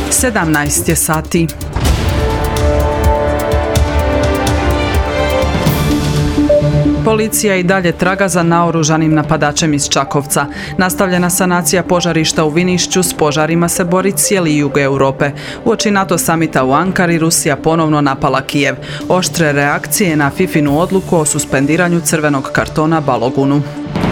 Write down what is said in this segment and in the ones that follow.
17 je sati. Policija i dalje traga za naoružanim napadačem iz Čakovca. Nastavljena sanacija požarišta u Vinišću, s požarima se bori cijeli jug Europe. Uoči NATO samita u Ankari Rusija ponovno napala Kijev. Oštre reakcije na Fifinu odluku o suspendiranju crvenog kartona Balogunu.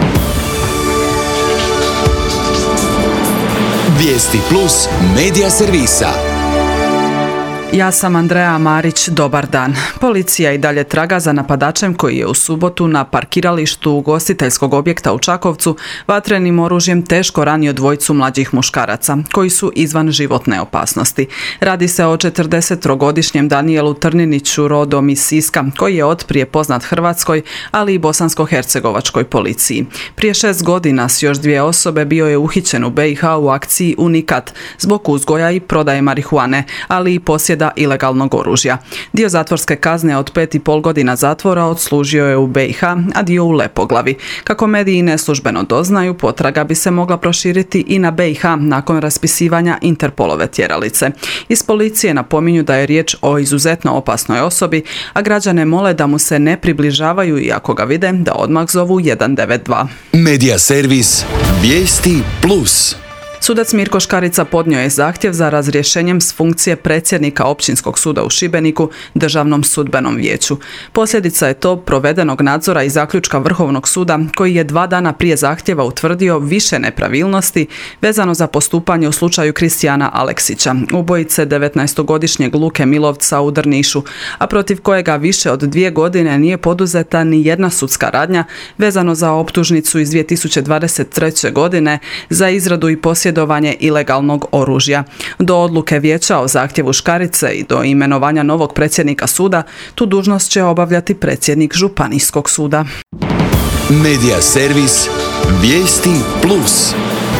Vijesti plus medija servisa. Ja sam Andreja Marić, dobar dan. Policija i dalje traga za napadačem koji je u subotu na parkiralištu ugostiteljskog objekta u Čakovcu vatrenim oružjem teško ranio dvojicu mlađih muškaraca, koji su izvan životne opasnosti. Radi se o 43-godišnjem Danijelu Trniniću rodom iz Siska, koji je otprije poznat Hrvatskoj, ali i bosansko-hercegovačkoj policiji. Prije 6 godina s još 2 osobe bio je uhićen u BiH u akciji Unikat zbog uzgoja i prodaje marihuane, ali i posjeda ilegalnog oružja. Dio zatvorske kazne od 5,5 godina zatvora odslužio je u BiH, a dio u Lepoglavi. Kako mediji neslužbeno doznaju, potraga bi se mogla proširiti i na BiH nakon raspisivanja Interpolove tjeralice. Iz policije napominju da je riječ o izuzetno opasnoj osobi, a građane mole da mu se ne približavaju i ako ga vide, da odmah zovu 192. Medija servis Vijesti plus. Sudac Mirko Škarica podnio je zahtjev za razrješenjem s funkcije predsjednika Općinskog suda u Šibeniku Državnom sudbenom vijeću. Posljedica je to provedenog nadzora i zaključka Vrhovnog suda koji je 2 dana prije zahtjeva utvrdio više nepravilnosti vezano za postupanje u slučaju Kristijana Aleksića, ubojice 19-godišnjeg Luke Milovca u Drnišu, a protiv kojega više od 2 godine nije poduzeta ni jedna sudska radnja vezano za optužnicu iz 2023. godine za izradu i posjedovanje ilegalnog oružja. Do odluke vijeća o zahtjevu Škarice i do imenovanja novog predsjednika suda, tu dužnost će obavljati predsjednik Županijskog suda. Medija servis Vijesti plus.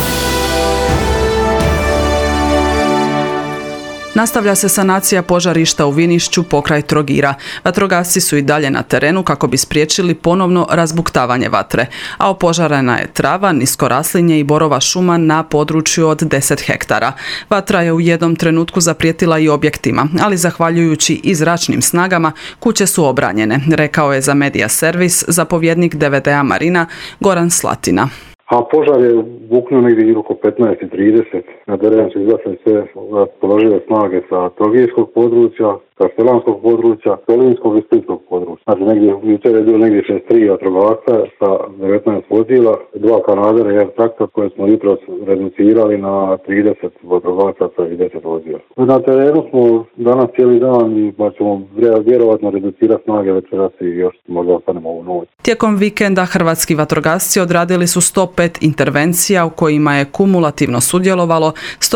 Nastavlja se sanacija požarišta u Vinišću pokraj Trogira. Vatrogasci su i dalje na terenu kako bi spriječili ponovno razbuktavanje vatre, a opožarena je trava, nisko raslinje i borova šuma na području od 10 hektara. Vatra je u jednom trenutku zaprijetila i objektima, ali zahvaljujući i zračnim snagama kuće su obranjene, rekao je za medija servis zapovjednik DVD-a Marina Goran Slatina. A požar je buknuo negdje oko 15:30. Na teren su izglasili sve raspoložive snage sa trogirskog područja, kaštelanskog područja, solinskog i splitskog područja. Znači jučer je bilo negdje 63 vatrogasca sa 19 vozila, 2 kanadera i 1 traktor koje smo jutros reducirali na 30 vatrogasaca i 10 vozila. Na terenu smo danas cijeli dan i ćemo vjerovatno reducirati snage večeras i još možda ostanemo ovu noć. Tijekom vikenda hrvatski vatrogasci odradili su 105 intervencija u kojima je kumulativno sudjelovalo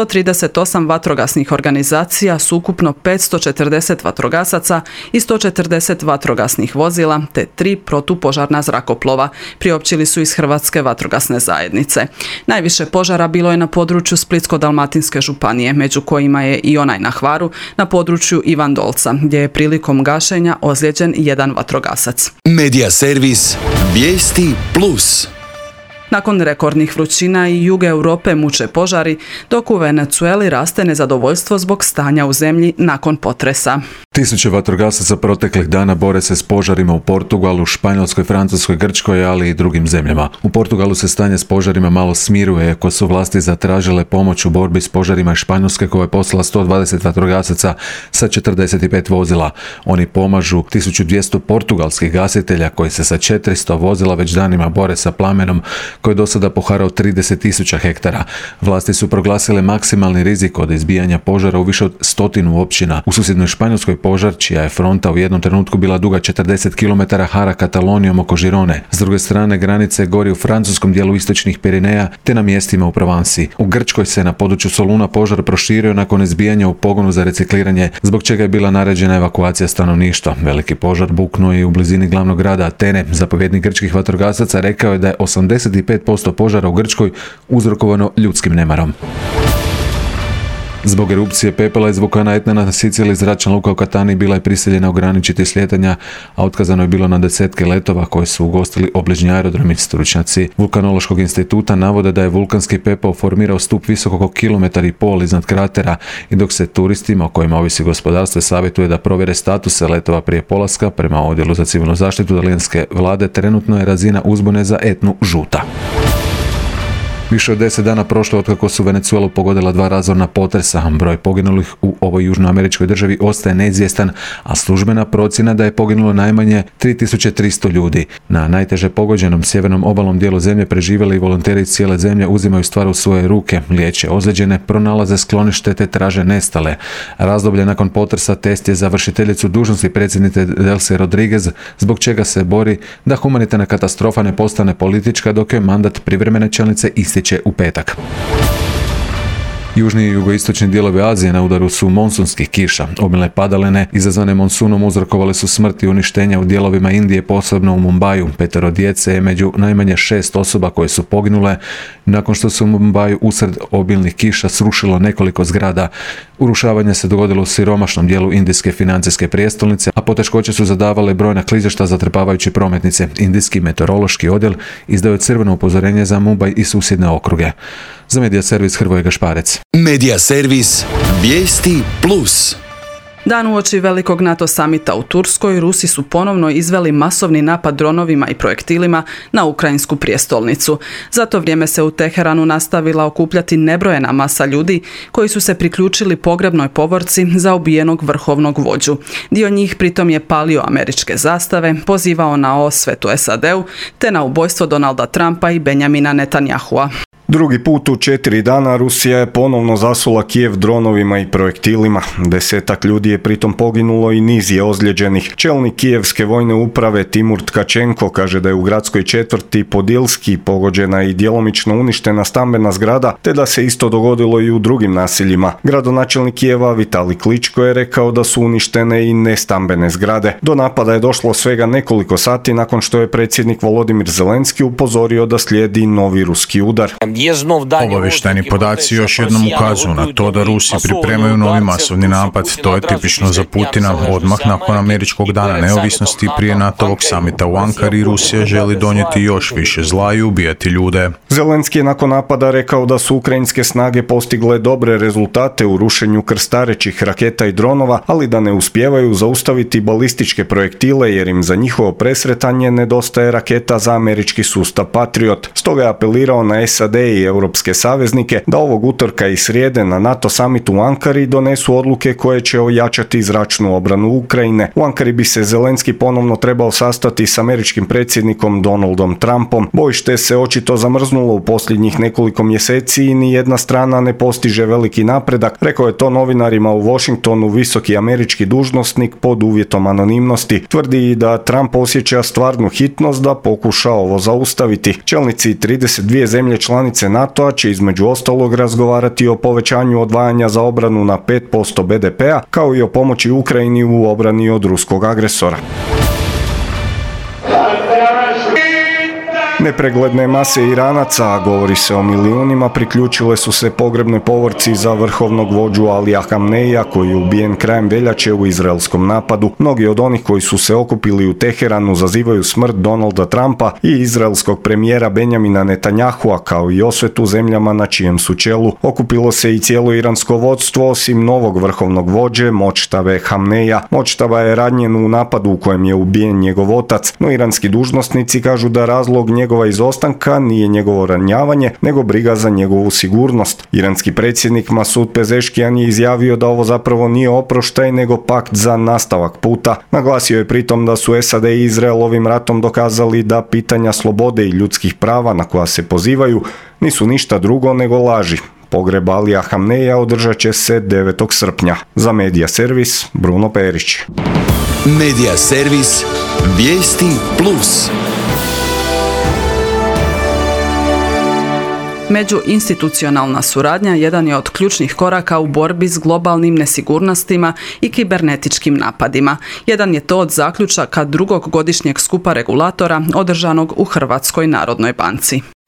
138 vatrogasnih organizacija s ukupno 540 vatrogasaca i 140 vatrogasnih vozila te 3 protupožarna zrakoplova, priopćili su iz Hrvatske vatrogasne zajednice. Najviše požara bilo je na području Splitsko-dalmatinske županije, među kojima je i onaj na Hvaru, na području Ivandolca, gdje je prilikom gašenja ozlijeđen 1 vatrogasac. Medija servis Vijesti plus. Nakon rekordnih vrućina i jug Europe muče požari, dok u Venezueli raste nezadovoljstvo zbog stanja u zemlji nakon potresa. Tisuće vatrogasaca proteklih dana bore se s požarima u Portugalu, Španjolskoj, Francuskoj, Grčkoj, ali i drugim zemljama. U Portugalu se stanje s požarima malo smiruje, iako su vlasti zatražile pomoć u borbi s požarima Španjolske koja je poslala 120 vatrogasaca sa 45 vozila. Oni pomažu 1200 portugalskih gasitelja koji se sa 400 vozila već danima bore sa plamenom koji je do sada poharao 30.000 hektara. Vlasti su proglasile maksimalni rizik od izbijanja požara u više od 100 općina. U susjednoj Španjolskoj požar, čija je fronta u jednom trenutku bila duga 40 km, hara Katalonijom oko Žirone. S druge strane granice gori u francuskom dijelu istočnih Pirineja te na mjestima u Provansi. U Grčkoj se na području Soluna požar proširio nakon izbijanja u pogonu za recikliranje, zbog čega je bila naređena evakuacija stanovništva. Veliki požar buknuo je u blizini glavnog grada Atene. Zapovjednik grčkih vatrogasaca rekao je da je 85% požara u Grčkoj uzrokovano ljudskim nemarom. Zbog erupcije pepela iz vulkana Etna na Siciliji zračna luka u Catanii bila je prisiljena ograničiti slijetanja, a otkazano je bilo na desetke letova koje su ugostili obližnji aerodromi. Stručnjaci Vulkanološkog instituta navode da je vulkanski pepeo formirao stup visok oko 1,5 km iznad kratera, i dok se turistima o kojima ovisi gospodarstvo savjetuje da provjere statuse letova prije polaska, prema Odjelu za civilnu zaštitu talijanske vlade trenutno je razina uzbune za Etnu žuta. Više od 10 dana prošlo otkako su Venezuelu pogodila 2 razorna potresa. Broj poginulih u ovoj južnoameričkoj državi ostaje neizvjestan, a službena procjena da je poginulo najmanje 3300 ljudi. Na najteže pogođenom sjevernom obalnom dijelu zemlje preživjeli i volonteri iz cijele zemlje uzimaju stvar u svoje ruke, liječe ozlijeđene, pronalaze sklonište te traže nestale. Razdoblje nakon potresa test je za vršiteljicu dužnosti predsjednice Delcy Rodriguez, zbog čega se bori da humanitarna katastrofa ne postane politička, dok je mandat privremene čelnice ističe u petak. Južni i jugoistočni dijelovi Azije na udaru su monsunskih kiša. Obilne padaline izazvane monsunom uzrokovale su smrt i uništenja u dijelovima Indije, posebno u Mumbaju. 5 djece je među najmanje 6 osoba koje su poginule nakon što se u Mumbaju usred obilnih kiša srušilo nekoliko zgrada. Urušavanje se dogodilo u siromašnom dijelu indijske financijske prijestolnice, a poteškoće su zadavale brojna klizišta zatrpavajući prometnice. Indijski meteorološki odjel izdao je crveno upozorenje za Mumbai i susjedne okruge. Za Medija servis Hrvoje Gašparec. Medija servis Vijesti Plus. Dan uoči velikog NATO samita u Turskoj, Rusi su ponovno izveli masovni napad dronovima i projektilima na ukrajinsku prijestolnicu. Za to vrijeme se u Teheranu nastavila okupljati nebrojena masa ljudi koji su se priključili pogrebnoj povorci za ubijenog vrhovnog vođu. Dio njih pritom je palio američke zastave, pozivao na osvetu SAD-u te na ubojstvo Donalda Trumpa i Benjamina Netanyahua. Drugi put u 4 dana Rusija je ponovno zasula Kijev dronovima i projektilima. 10 ljudi je pritom poginulo i niz je ozlijeđenih. Čelnik kijevske vojne uprave Timur Tkačenko kaže da je u gradskoj četvrti Podilski pogođena i djelomično uništena stambena zgrada, te da se isto dogodilo i u drugim naseljima. Gradonačelnik Kijeva Vitali Kličko je rekao da su uništene i nestambene zgrade. Do napada je došlo svega nekoliko sati nakon što je predsjednik Volodimir Zelenski upozorio da slijedi novi ruski udar. Obavještajni podaci još jednom ukazuju na to da Rusi pripremaju novi masovni napad. To je tipično za Putina. Odmah nakon američkog dana neovisnosti prije NATO-ovog samita u Ankari, Rusija želi donijeti još više zla i ubijati ljude. Zelenski je nakon napada rekao da su ukrajinske snage postigle dobre rezultate u rušenju krstarećih raketa i dronova, ali da ne uspijevaju zaustaviti balističke projektile jer im za njihovo presretanje nedostaje raketa za američki sustav Patriot. Stoga je apelirao na SAD i europske saveznike da ovog utorka i srijede na NATO samitu u Ankari donesu odluke koje će ojačati zračnu obranu Ukrajine. U Ankari bi se Zelenski ponovno trebao sastati s američkim predsjednikom Donaldom Trumpom. Bojište se očito zamrznulo u posljednjih nekoliko mjeseci i ni jedna strana ne postiže veliki napredak, rekao je to novinarima u Washingtonu visoki američki dužnosnik pod uvjetom anonimnosti. Tvrdi i da Trump osjeća stvarnu hitnost da pokuša ovo zaustaviti. Čelnici 32 zemlje članice NATO-a će između ostalog razgovarati o povećanju odvajanja za obranu na 5% BDP-a, kao i o pomoći Ukrajini u obrani od ruskog agresora. Nepregledne mase Iranaca, a govori se o milijunima, priključile su se pogrebnoj povorci za vrhovnog vođu Alija Hamneija, koji je ubijen krajem veljače u izraelskom napadu. Mnogi od onih koji su se okupili u Teheranu zazivaju smrt Donalda Trumpa i izraelskog premijera Benjamina Netanyahua, kao i osvetu zemljama na čijem su čelu. Okupilo se i cijelo iransko vodstvo, osim novog vrhovnog vođe Močtave Hamneija. Močtava je ranjen u napadu u kojem je ubijen njegov otac, no iranski dužnosnici kažu da razlog njegova izostanka nije njegovo ranjavanje, nego briga za njegovu sigurnost. Iranski predsjednik Masud Pezeškijan je izjavio da ovo zapravo nije oproštaj, nego pakt za nastavak puta. Naglasio je pritom da su SAD i Izrael ovim ratom dokazali da pitanja slobode i ljudskih prava na koja se pozivaju nisu ništa drugo nego laži. Pogreb Alija Hamneija održat će se 9. srpnja. Za Medija servis Bruno Perić. Medija servis Vijesti Plus. Međuinstitucionalna suradnja jedan je od ključnih koraka u borbi s globalnim nesigurnostima i kibernetičkim napadima. Jedan je to od zaključaka drugog godišnjeg skupa regulatora održanog u Hrvatskoj narodnoj banci.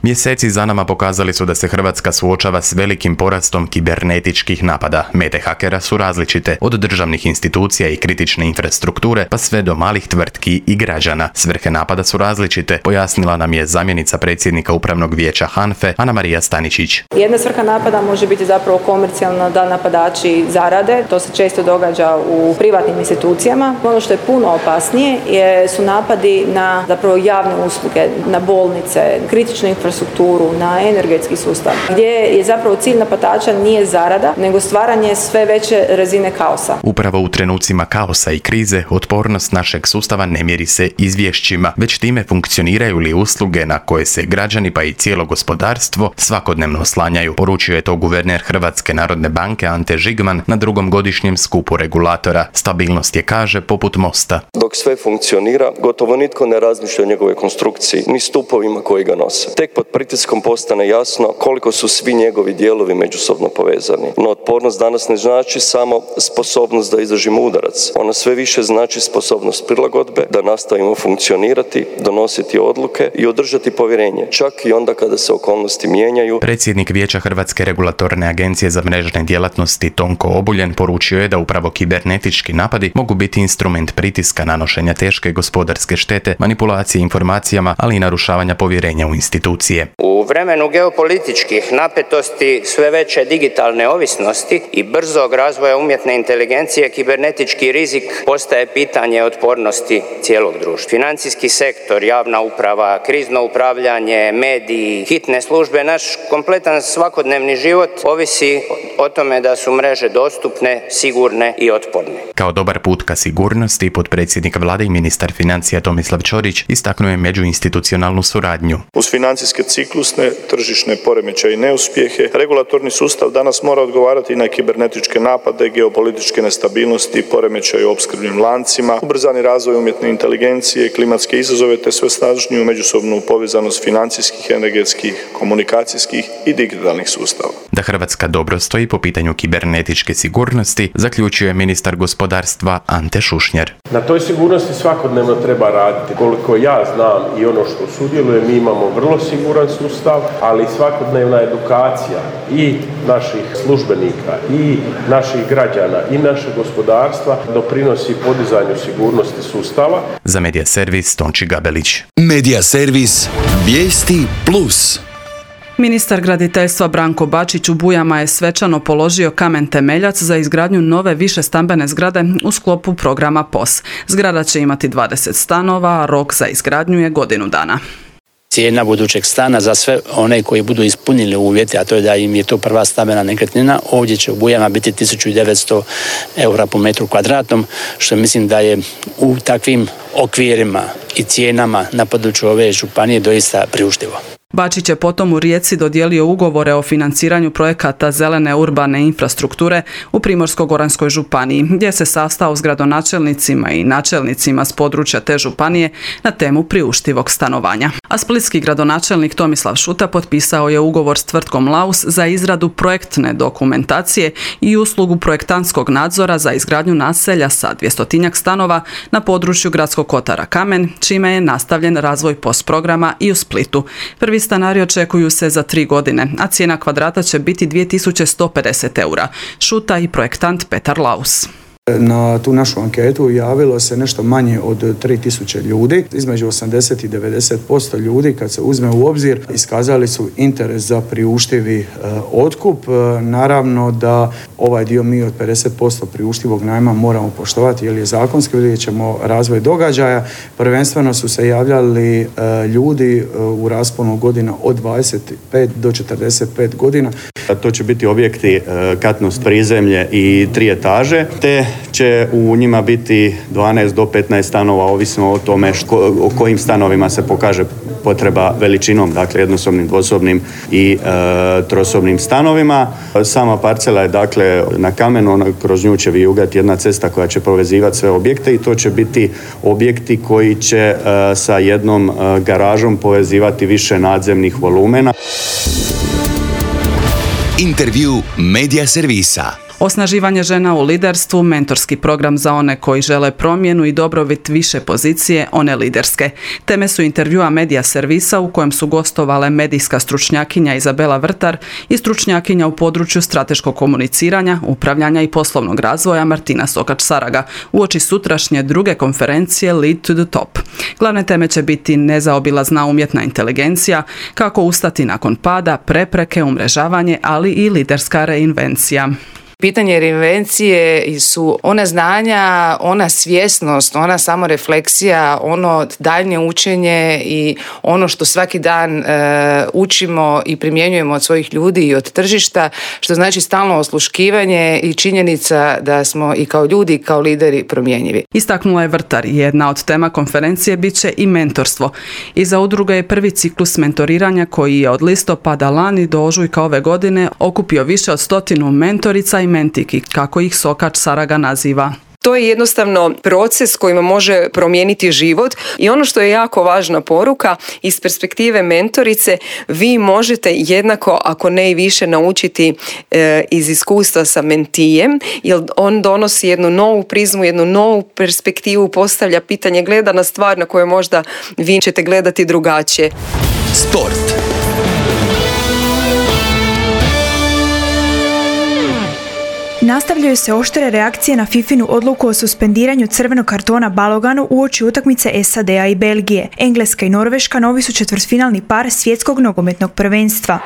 Mjeseci za nama pokazali su da se Hrvatska suočava s velikim porastom kibernetičkih napada. Mete hakera su različite, od državnih institucija i kritične infrastrukture pa sve do malih tvrtki i građana. Svrhe napada su različite, pojasnila nam je zamjenica predsjednika Upravnog vijeća HANFA-e Anamarija Staničić. Jedna svrha napada može biti zapravo komercijalna, da napadači zarade. To se često događa u privatnim institucijama. Ono što je puno opasnije su napadi na zapravo javne usluge, na bolnice, kritičnu infrastrukturu, na energetski sustav, gdje je zapravo cilj napadača nije zarada, nego stvaranje sve veće razine kaosa. Upravo u trenucima kaosa i krize, otpornost našeg sustava ne mjeri se izvješćima, već time funkcioniraju li usluge na koje se građani pa i cijelo gospodarstvo svakodnevno oslanjaju. Poručio je to guverner Hrvatske narodne banke Ante Žigman na drugom godišnjem skupu regulatora. Stabilnost je, kaže, poput mosta. Dok sve funkcionira, gotovo nitko ne razmišlja o njegovoj konstrukciji, ni stupovima koji ga nose. Tek pod pritiskom postane jasno koliko su svi njegovi dijelovi međusobno povezani. No otpornost danas ne znači samo sposobnost da izdržimo udarac. Ona sve više znači sposobnost prilagodbe, da nastavimo funkcionirati, donositi odluke i održati povjerenje, čak i onda kada se okolnosti mijenjaju. Predsjednik Vijeća Hrvatske regulatorne agencije za mrežne djelatnosti Tonko Obuljen poručio je da upravo kibernetički napadi mogu biti instrument pritiska, nanošenja teške gospodarske štete, manipulacije informacijama, ali i narušavanja povjerenja u institucije. U vremenu geopolitičkih napetosti, sve veće digitalne ovisnosti i brzog razvoja umjetne inteligencije, kibernetički rizik postaje pitanje otpornosti cijelog društva. Financijski sektor, javna uprava, krizno upravljanje, mediji, hitne službe, naš kompletan svakodnevni život ovisi o tome da su mreže dostupne, sigurne i otporne. Kao dobar put ka sigurnosti, potpredsjednik vlade i ministar financija Tomislav Ćorić istaknuo je međuinstitucionalnu suradnju. Uz financijske ciklusne, tržišne poremećaje i neuspjehe, regulatorni sustav danas mora odgovarati na kibernetičke napade, geopolitičke nestabilnosti, poremećaje u opskrbnim lancima, ubrzani razvoj umjetne inteligencije, klimatske izazove te sve snažniju međusobnu povezanost financijskih, energetskih, komunikacijskih i digitalnih sustava. Da Hrvatska dobro stoji po pitanju kibernetičke sigurnosti, zaključio je ministar gospodarstva Ante Šušnjar. Na toj sigurnosti svakodnevno treba raditi. Koliko ja znam i ono što sudjelujem, mi imamo vrlo siguran sustav, ali svakodnevna edukacija i naših službenika i naših građana i našeg gospodarstva doprinosi podizanju sigurnosti sustava. Za Medija servis Tonči Gabelić. Medija servis Vijesti Plus. Ministar graditeljstva Branko Bačić u Bujama je svečano položio kamen temeljac za izgradnju nove višestambene zgrade u sklopu programa POS. Zgrada će imati 20 stanova, a rok za izgradnju je godinu dana. Cijena budućeg stana za sve one koji budu ispunili uvjete, a to je da im je to prva stambena nekretnina, ovdje će u Bujama biti 1900 eura po metru kvadratnom, što mislim da je u takvim okvirima i cijenama na području ove županije doista priuštivo. Bačić je potom u Rijeci dodijelio ugovore o financiranju projekata zelene urbane infrastrukture u Primorsko-goranskoj županiji, gdje se sastao s gradonačelnicima i načelnicima s područja te županije na temu priuštivog stanovanja. A splitski gradonačelnik Tomislav Šuta potpisao je ugovor s tvrtkom Laus za izradu projektne dokumentacije i uslugu projektantskog nadzora za izgradnju naselja sa 200-tinjak stanova na području gradskog kotara Kamen, čime je nastavljen razvoj POS programa i u Splitu. Prvi stanari očekuju se za 3 godine, a cijena kvadrata će biti 2150 eura. Šuta i projektant Petar Laus. Na tu našu anketu javilo se nešto manje od 3000 ljudi. Između 80 i 90% ljudi, kad se uzme u obzir, iskazali su interes za priuštivi otkup. Naravno da ovaj dio mi od 50% priuštivog najma moramo poštovati jer je zakonski, vidjet ćemo razvoj događaja. Prvenstveno su se javljali ljudi u rasponu godina od 25 do 45 godina. To će biti objekti katnost prizemlje i 3 etaže, te će u njima biti 12 do 15 stanova, ovisno o tome o kojim stanovima se pokaže potreba veličinom, dakle jednosobnim, dvosobnim i trosobnim stanovima. Sama parcela je dakle na kamenu, kroz nju će vijugati jedna cesta koja će povezivati sve objekte i to će biti objekti koji će sa jednom garažom povezivati više nadzemnih volumena. Intervju Medija servisa. Osnaživanje žena u liderstvu, mentorski program za one koji žele promjenu i dobrobit više pozicije, one liderske. Teme su intervjua Medija servisa u kojem su gostovale medijska stručnjakinja Izabela Vrtar i stručnjakinja u području strateškog komuniciranja, upravljanja i poslovnog razvoja Martina Sokač-Saraga uoči sutrašnje druge konferencije Lead to the Top. Glavne teme će biti nezaobilazna umjetna inteligencija, kako ustati nakon pada, prepreke, umrežavanje, ali i liderska reinvencija. Pitanje reinvencije su ona znanja, ona svjesnost, ona samorefleksija, ono daljnje učenje i ono što svaki dan učimo i primjenjujemo od svojih ljudi i od tržišta, što znači stalno osluškivanje i činjenica da smo i kao ljudi i kao lideri promjenjivi. Istaknula je Vrtar, jedna od tema konferencije bit će i mentorstvo. Iza udruge je prvi ciklus mentoriranja koji je od listopada lani do ožujka ove godine okupio više od 100 mentorica i mentiki, kako ih Sokač-Saraga naziva. To je jednostavno proces kojima može promijeniti život i ono što je jako važna poruka iz perspektive mentorice, vi možete jednako, ako ne i više, naučiti iz iskustva sa mentijem, jer on donosi jednu novu prizmu, jednu novu perspektivu, postavlja pitanje, gleda na stvar na koje možda vi ćete gledati drugačije. Sport. Nastavljaju se oštre reakcije na Fifinu odluku o suspendiranju crvenog kartona Baloganu uoči utakmice SAD-a i Belgije. Engleska i Norveška novi su četvrtfinalni par svjetskog nogometnog prvenstva.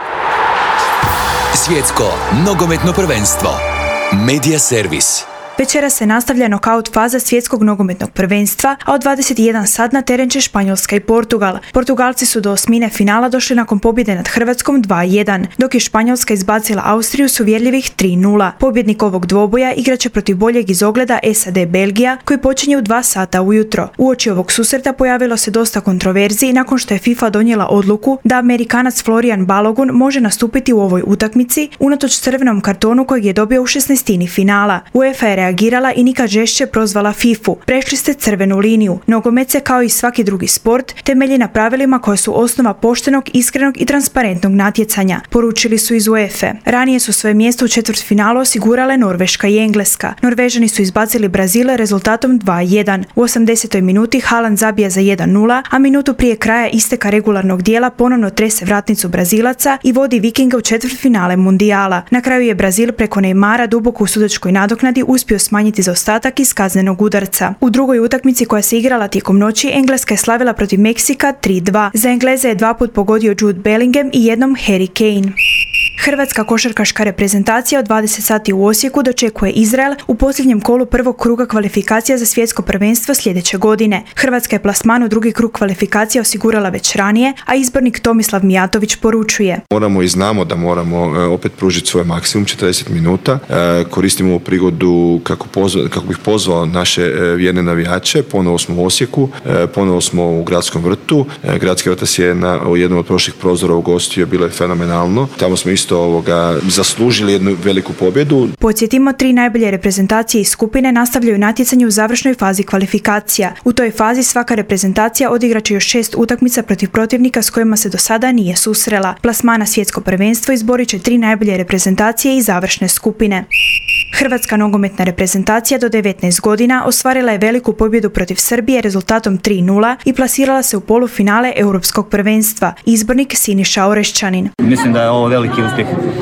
Svjetsko nogometno prvenstvo. Medija servis. Večera se nastavlja nokaut faza svjetskog nogometnog prvenstva, a od 21 sat na teren će Španjolska i Portugal. Portugalci su do osmine finala došli nakon pobjede nad Hrvatskom 2-1, dok je Španjolska izbacila Austriju s uvjerljivih 3-0. Pobjednik ovog dvoboja igraće protiv boljeg izogleda SAD Belgija, koji počinje u 2 sata ujutro. Uoči ovog susreta pojavilo se dosta kontroverziji nakon što je FIFA donijela odluku da Amerikanac Florian Balogun može nastupiti u ovoj utakmici unatoč crvenom kartonu kojeg je dobio u 16. finala. UEFA je reagirala i nikad žešće prozvala FIFA-u. Prešli ste crvenu liniju. Nogomet se, kao i svaki drugi sport, temelji na pravilima koje su osnova poštenog, iskrenog i transparentnog natjecanja, poručili su iz UEFA. Ranije su svoje mjesto u četvrtfinalu osigurale Norveška i Engleska. Norvežani su izbacili Brazil rezultatom 2-1. U 80. minuti Haaland zabija za 1-0, a minutu prije kraja isteka regularnog dijela ponovno trese vratnicu Brazilaca i vodi Vikinga u četvrtfinale mundijala. Na kraju je Brazil preko Neymara duboko u sudačkoj nadoknadi uspio smanjiti zaostatak iz kaznenog udarca. U drugoj utakmici koja se igrala tijekom noći, Engleska je slavila protiv Meksika 3-2. Za Engleze je 2 put pogodio Jude Bellingham i jednom Harry Kane. Hrvatska košarkaška reprezentacija od 20 sati u Osijeku dočekuje Izrael u posljednjem kolu prvog kruga kvalifikacija za svjetsko prvenstvo sljedeće godine. Hrvatska je plasman u drugi krug kvalifikacija osigurala već ranije, a izbornik Tomislav Mijatović poručuje: Moramo i znamo da moramo opet pružiti svoj maksimum 40 minuta. Koristimo ovu prigodu kako bih pozvao naše vjerne navijače. Ponovo smo u Osijeku, ponovo smo u Gradskom vrtu. Gradski vrtac je u jednom od prošlih prozora ugostio, bilo je fenomenalno. Tamo smo isto zaslužili jednu veliku pobjedu. Podsjetimo, 3 najbolje reprezentacije iz skupine nastavljaju natjecanje u završnoj fazi kvalifikacija. U toj fazi svaka reprezentacija odigraće još 6 utakmica protiv protivnika s kojima se do sada nije susrela. Plasmana svjetsko prvenstvo izborit će 3 najbolje reprezentacije iz završne skupine. Hrvatska nogometna reprezentacija do 19 godina ostvarila je veliku pobjedu protiv Srbije rezultatom 3-0 i plasirala se u polufinale Europskog prvenstva. Izbornik Siniša Orešćanin. Mislim da je ovo veliki uspjeh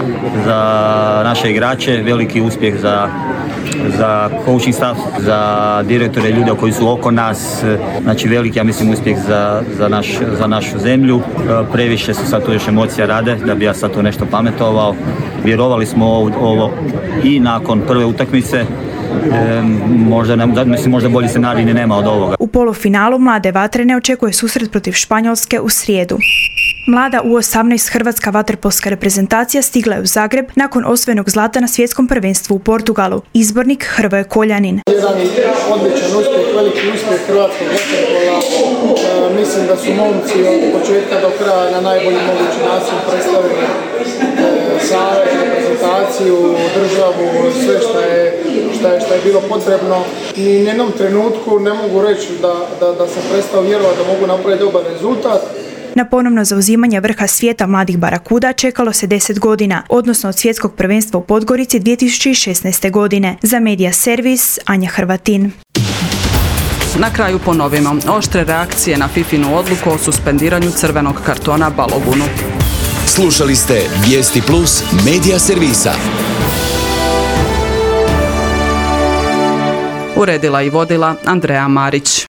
za naše igrače, veliki uspjeh za coaching staff, za direktore, ljude koji su oko nas, znači veliki, ja mislim, uspjeh za našu zemlju. Previše su sad tu još emocija rade, da bi ja sad tu nešto pametovao. Vjerovali smo ovo i nakon prve utakmice, možda bolji scenarij ni nema od ovoga. U polufinalu mlade vatrene očekuje susret protiv Španjolske u srijedu. Mlada U18 hrvatska vaterpolska reprezentacija stigla je u Zagreb nakon osvojenog zlata na svjetskom prvenstvu u Portugalu. Izbornik Hrvoje Koljanin. Jedan odličan uspjeh, veliki uspjeh hrvatskog vaterpola. Mislim da su momci od početka do kraja na najbolji mogući način predstavili savez, reprezentaciju, državu, sve što je bilo potrebno. Ni u jednom trenutku ne mogu reći da sam prestao vjerovati da mogu napraviti dobar rezultat. Na ponovno zauzimanje vrha svijeta mladih barakuda čekalo se 10 godina, odnosno od svjetskog prvenstva u Podgorici 2016. godine. Za Medija Servis, Anja Hrvatin. Na kraju ponovimo, oštre reakcije na FIFINu odluku o suspendiranju crvenog kartona Balogunu. Slušali ste Vijesti Plus Medija Servisa. Uredila i vodila Andreja Marić.